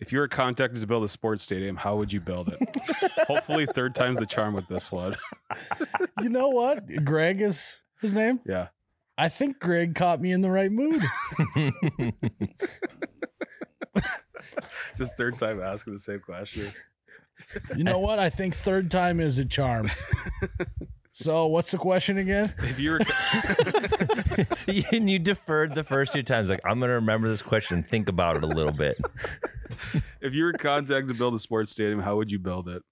If you were contacted to build a sports stadium, how would you build it? Hopefully, third time's the charm with this one. You know what? Greg is his name. Yeah. I think Greg caught me in the right mood. Just third time asking the same question. You know what? I think third time is a charm. So what's the question again? If you were And you deferred the first 2 times. Like, I'm going to remember this question and think about it a little bit. if you were contacted to build a sports stadium, how would you build it?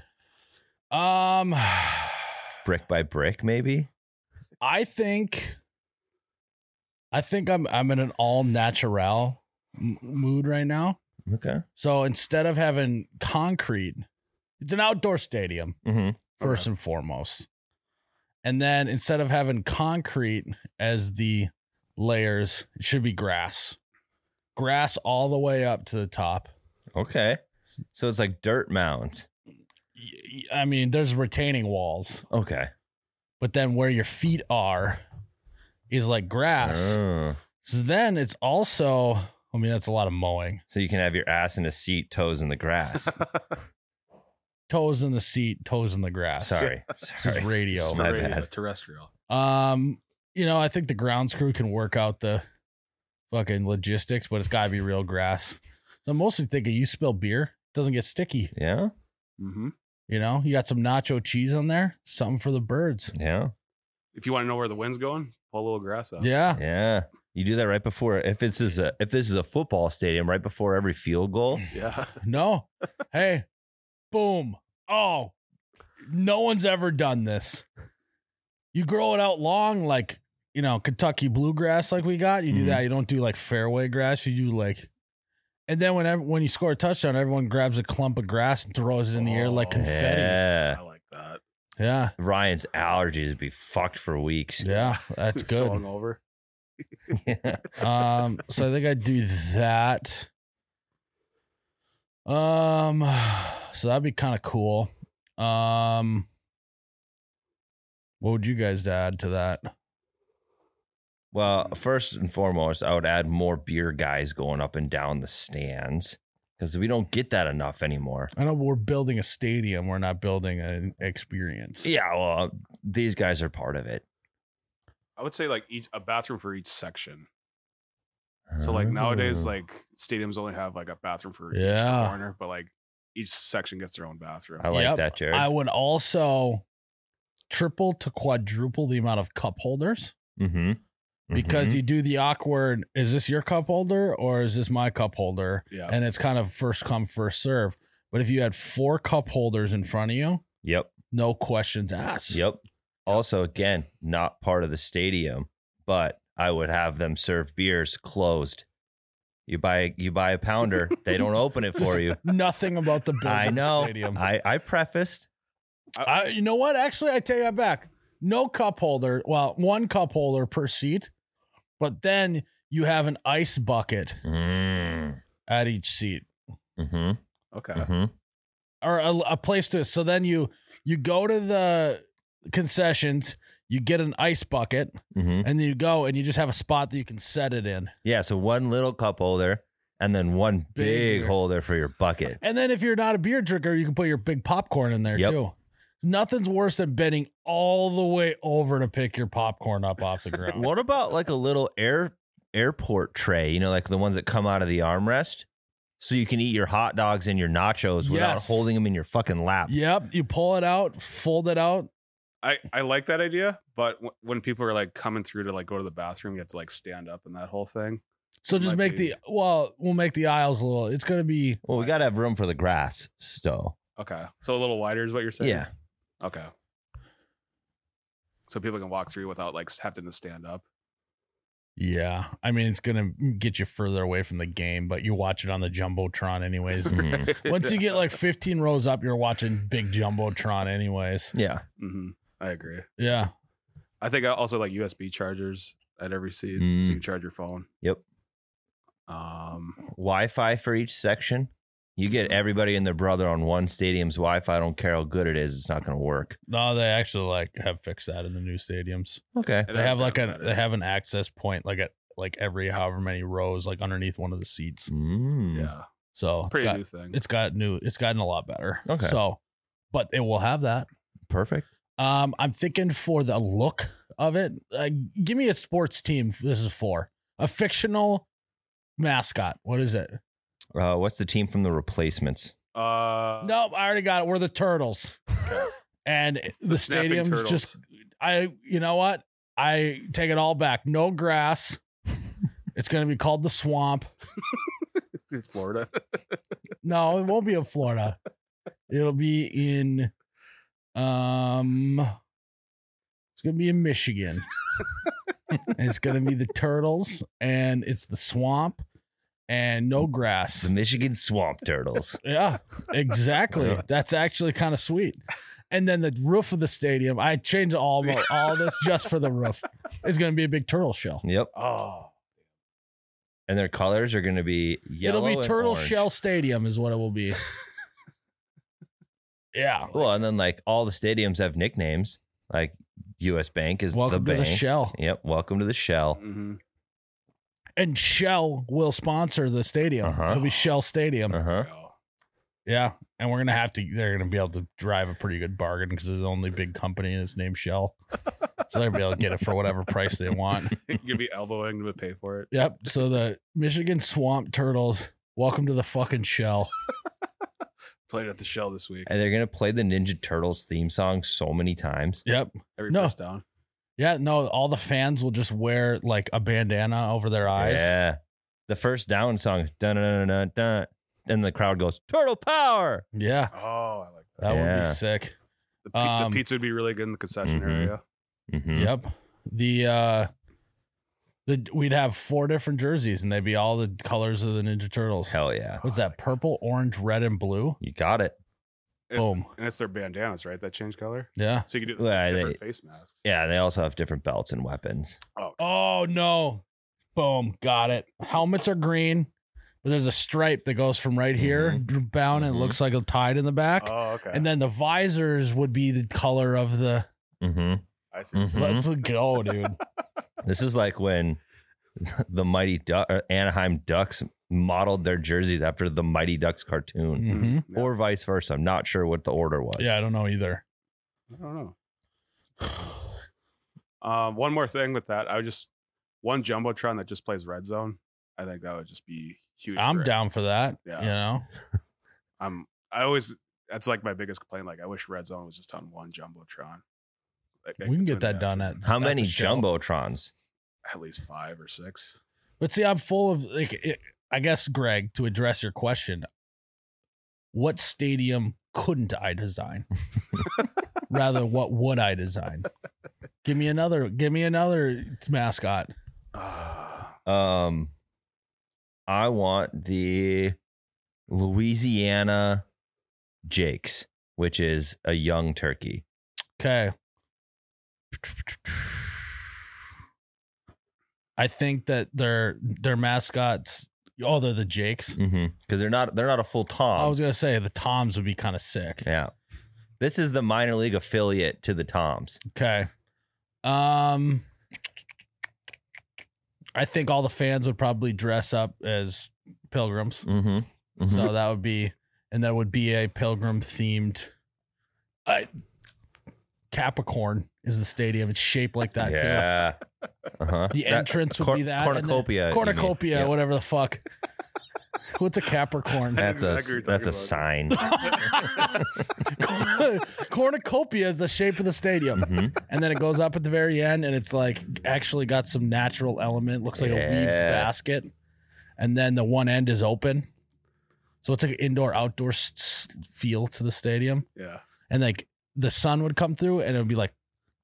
Brick by brick, maybe? I think I'm in an all natural mood right now. Okay. So instead of having concrete, it's an outdoor stadium Mm-hmm. first and foremost. And then instead of having concrete as the layers, it should be grass. Grass all the way up to the top. Okay. So it's like dirt mounds. I mean, there's retaining walls, Okay. but then where your feet are is like grass. Oh. So then it's also, I mean, that's a lot of mowing. So you can have your ass in a seat, toes in the grass. Toes in the seat, toes in the grass. Sorry. This is radio. My Radio, bad. terrestrial. I think the grounds crew can work out the fucking logistics, but it's got to be real grass. So I'm mostly thinking you spill beer, it doesn't get sticky. Yeah. Mm-hmm. You know, you got some nacho cheese on there, something for the birds. Yeah. If you want to know where the wind's going, pull a little grass out. Yeah. Yeah. You do that right before, if this is a football stadium, right before every field goal. Yeah. No. Hey, boom. Oh, no one's ever done this. You grow it out long, like, Kentucky bluegrass, like we got. You do Mhm. that. You don't do like fairway grass. You do like, and then when you score a touchdown, everyone grabs a clump of grass and throws it in the air like Oh, confetti. Yeah. I like that. Yeah. Ryan's allergies would be fucked for weeks. Yeah. That's good. Swung over. Yeah. So I think I'd do that. So that'd be kind of cool. What would you guys add to that? Well, first and foremost, I would add more beer guys going up and down the stands because we don't get that enough anymore. I know we're building a stadium. We're not building an experience. Yeah, well, these guys are part of it. I would say like a bathroom for each section. So like nowadays, Oh. like stadiums only have like a bathroom for each Yeah. corner, but like each section gets their own bathroom. I like Yep. that, Jared. I would also triple to quadruple the amount of cup holders Mm-hmm. because you do the awkward, is this your cup holder or is this my cup holder? Yeah. And it's kind of first come, first serve. But if you had 4 cup holders in front of you, Yep. no questions asked. Yep. Also, again, not part of the stadium, but I would have them serve beers closed. You buy a pounder, they don't open it for you. Nothing about the building I know. stadium. I prefaced. You know what? Actually, I take that back. No cup holder. Well, 1 cup holder per seat, but then you have an ice bucket at each seat, Mm-hmm. Okay. Mm-hmm. or a place to. So then you go to the concessions, you get an ice bucket, Mm-hmm. and then you go and you just have a spot that you can set it in. Yeah, so 1 little cup holder and then 1 big Big. holder for your bucket. And then if you're not a beer drinker, you can put your big popcorn in there Yep. too. Nothing's worse than bending all the way over to pick your popcorn up off the ground. What about like a little airport tray, like the ones that come out of the armrest? So you can eat your hot dogs and your nachos without Yes. holding them in your fucking lap. Yep, you pull it out, fold it out. I like that idea, but when people are like coming through to like go to the bathroom, you have to like stand up and that whole thing. So just Might make be- we'll make the aisles a little. It's gonna be Well, we got to have room for the grass still. Okay. So a little wider is what you're saying? Yeah. Okay. So people can walk through without like having to stand up. yeah. I mean, it's gonna get you further away from the game, but you watch it on the jumbotron anyways. Mhm. Once you get like 15 rows up, you're watching big jumbotron anyways. Yeah. Mm-hmm. I agree. Yeah. I think I also like USB chargers at every seat so Mm. you can charge your phone. Yep. Wi-Fi for each section. You get everybody and their brother on one stadium's Wi-Fi. I don't care how good it is. It's not going to work. No, they actually like have fixed that in the new stadiums. Okay. It They has have like gotten better. they have an access point like at like every however many rows like underneath one of the seats. Mm. Yeah. So Pretty new thing. it's gotten a lot better. Okay. So, but it will have that. Perfect. I'm thinking for the look of it, give me a sports team. This is for a fictional mascot. What is it? What's the team from The Replacements? Nope, I already got it. We're the Turtles. And the Snapping stadium's Turtles. just, you know what? I take it all back. No grass. It's going to be called the Swamp. It's Florida. No, it won't be in Florida. It'll be in, it's going to be in Michigan. And it's going to be the Turtles, and it's the Swamp, and no grass. The Michigan Swamp Turtles. Yeah, exactly. Yeah. That's actually kind of sweet. And then the roof of the stadium, I changed all this just for the roof. It's going to be a big turtle shell. Yep. Oh, And their colors are going to be yellow. It'll be and Turtle orange. Shell Stadium is what it will be. Yeah. Well, and then like all the stadiums have nicknames. Like U.S. Bank is Welcome the to bank. the Shell. Yep. Welcome to the Shell. hmm And Shell will sponsor the stadium. Uh-huh. It'll be Shell Stadium. Uh-huh. Yeah. And they're going to be able to drive a pretty good bargain because it's the only big company and it's named Shell. So they'll be able to get it for whatever price they want. You'd be elbowing to pay for it. Yep. So the Michigan Swamp Turtles, welcome to the fucking Shell. Played at the Shell this week. And they're going to play the Ninja Turtles theme song so many times. Yep. Every No. first down. Yeah. No, all the fans will just wear like a bandana over their eyes. Yeah. The first down song, dun dun dun dun dun, and the crowd goes, Turtle Power. Yeah. Oh, I like that. That would Yeah. be sick. The pizza would be really good in the concession Mhm. area. Mhm. Yep. We'd have 4 different jerseys and they'd be all the colors of the Ninja Turtles. Hell yeah. What's that? Purple, orange, red, and blue. You got it. Boom. And it's their bandanas, right? That change color. Yeah. So you could do Well, different face masks. Yeah. They also have different belts and weapons. Oh no. Boom. Got it. Helmets are green, but there's a stripe that goes from right here down and it Mhm. looks like a tide in the back. Oh, okay. And then the visors would be the color of the. Mm-hmm. I see. Mhm. Let's go, dude. This is like when the Mighty Anaheim Ducks modeled their jerseys after the Mighty Ducks cartoon, Mhm. Yeah. or vice versa. I'm not sure what the order was. Yeah, I don't know either. I don't know. One more thing with that, one jumbotron that just plays Red Zone. I think that would just be huge. I'm for it. down for that. Yeah. You know? That's like my biggest complaint. Like I wish Red Zone was just on one jumbotron. Like, We can get between that the done action. How At many the Shell. jumbotrons? At least 5 or 6. But see, I'm full of I guess, Greg, to address your question, what stadium couldn't I design? Rather, what would I design? Give me another mascot. I want the Louisiana Jakes, which is a young turkey. Okay. I think that their mascots. Oh, they're the Jakes. Because they're not a full Tom. I was gonna say the Toms would be kind of sick. Yeah. This is the minor league affiliate to the Toms. Okay. I think all the fans would probably dress up as pilgrims. Mm-hmm. So that would be, and that would be a pilgrim themed. Capricorn is the stadium. It's shaped like that too. Yeah. Uh-huh. The entrance would be that. and then- Cornucopia. Cornucopia, Yeah. whatever the fuck. What's a Capricorn? That's Exactly what you're a talking sign. Cornucopia is the shape of the stadium. Mhm. And then it goes up at the very end and it's like actually got some natural element. Looks like a weaved Yeah. basket. And then the one end is open. So it's like an indoor outdoor feel to the stadium. Yeah. And like the sun would come through and it would be like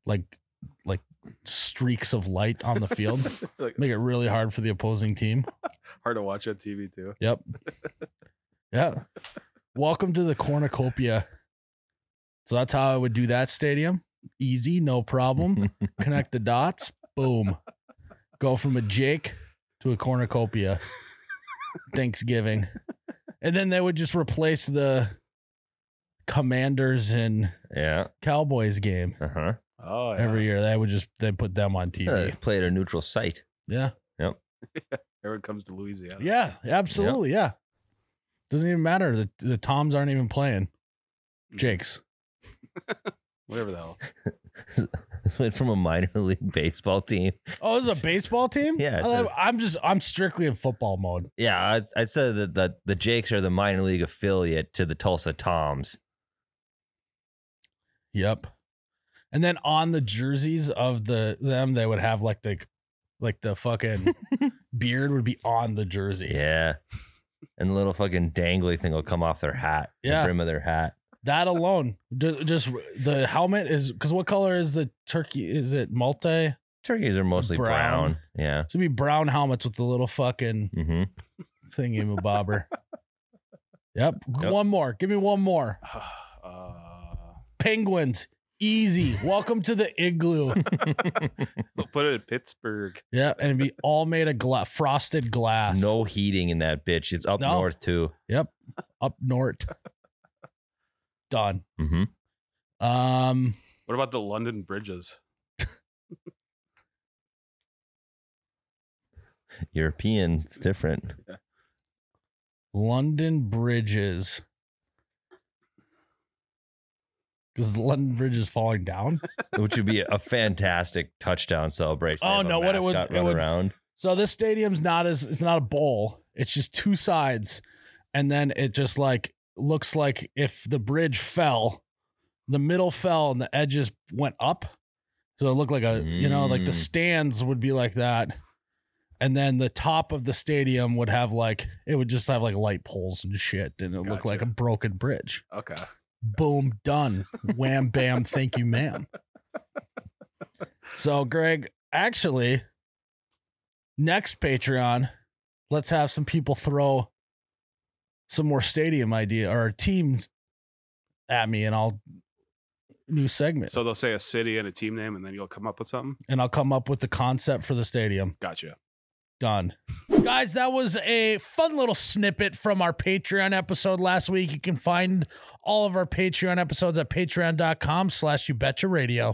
streaks of light on the field. Like, Make it really hard for the opposing team. hard to watch on TV too. Yep. Yeah. Welcome to the cornucopia. So that's how I would do that stadium. Easy, no problem. Connect the dots. Boom. Go from a Jake to a cornucopia. Thanksgiving. And then they would just replace the Commanders and Yeah. Cowboys game Uh-huh. Oh, yeah. every year. They put them on TV. Play at a neutral site. Yeah. Everyone comes to Louisiana. Yeah, absolutely. Yeah. Doesn't even matter. The Toms aren't even playing. Jake's. Whatever the hell. Went from a minor league baseball team. Oh, this is a baseball team? Yeah, it says- I'm strictly in football mode. Yeah, I said that the Jakes are the minor league affiliate to the Tulsa Toms. Yep. And then on the jerseys of them, they would have like the fucking beard would be on the jersey. Yeah. And the little fucking dangly thing will come off their hat. Yeah. The brim of their hat. That alone, just the helmet is because what color is the turkey? Is it multi? Turkeys are mostly brown. Yeah. It should be brown helmets with the little fucking Mm-hmm. thingy bobber. Yep. Yep. One more. Give me one more. Penguins. Easy. Welcome to the igloo. We'll put it in Pittsburgh. Yeah, and it'd be all made of frosted glass. No heating in that bitch. It's up No. north too. Yep. Up north. Done. Mm-hmm. What about the London bridges? European, it's different. London bridges. Because the London Bridge is falling down. Which would be a fantastic touchdown celebration. Oh, Have a no, what it would- mascot it run would- around. So this stadium's it's not a bowl. It's just two sides. And then it just like looks like if the bridge fell, the middle fell and the edges went up. So it looked like like the stands would be like that. And then the top of the stadium would have it would just have like light poles and shit. And it would look like a Gotcha. broken bridge. Okay. Boom, done. Wham, bam, thank you, ma'am. So, Greg, actually, next Patreon, let's have some people throw some more stadium idea or teams at me, and I'll new segment. So they'll say a city and a team name, and then you'll come up with something. And I'll come up with the concept for the stadium. Gotcha. Done. Guys, that was a fun little snippet from our Patreon episode last week. You can find all of our Patreon episodes at patreon.com/YouBetchaRadio.